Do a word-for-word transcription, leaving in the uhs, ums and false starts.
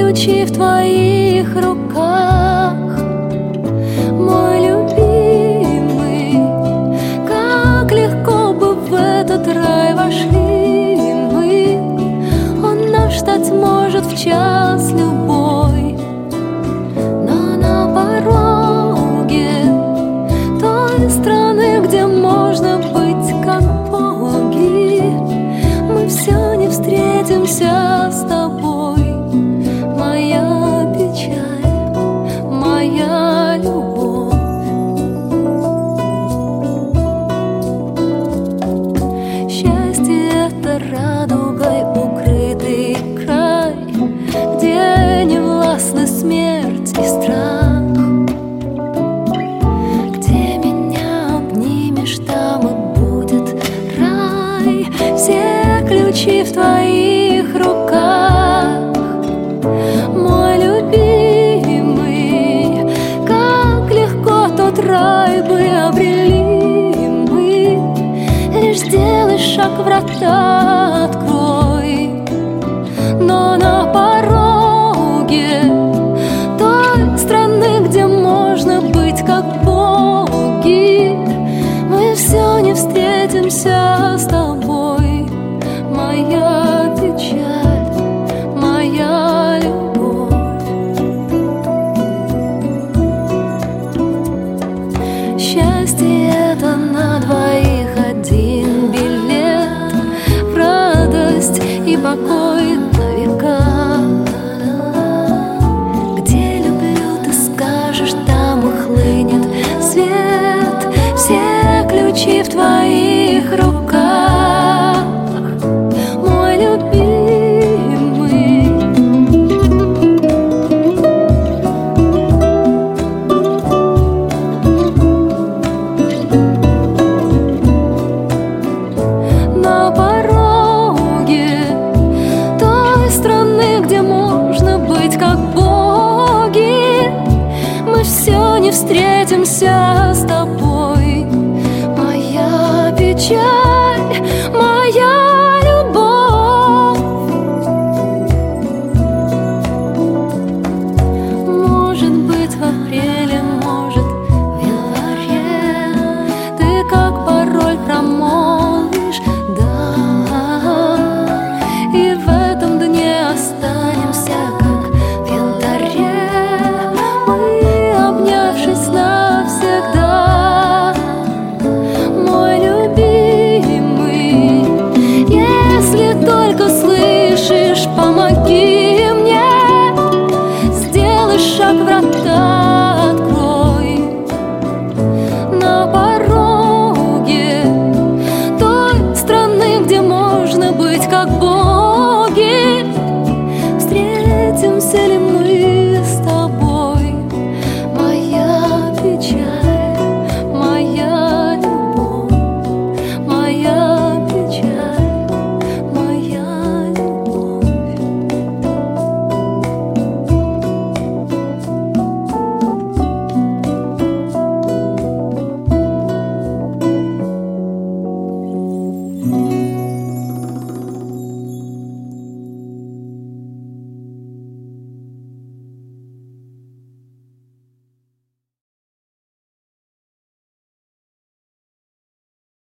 ключи в твоих руках, мой любимый. Как легко бы в этот рай вошли мы, он наш стать может в час любой. Но на пороге той страны, где можно быть как боги, мы все не встретимся с тобой. Моя печаль, моя любовь. Счастье — это радугой укрытый край, где не властны смерть и страх. Где меня обнимешь, там и будет рай. Все ключи в твоих руках, мой любимый. Как легко тот рай бы обрели мы. Лишь сделай шаг, врата открой. Но на пороге той страны, где можно быть как боги, мы все не встретимся с тобой. Моя печаль, моя любовь. Счастье — это на двоих один билет в радость и покой на века. Где люблю, ты скажешь, там и хлынет свет. Все ключи в твоих руках,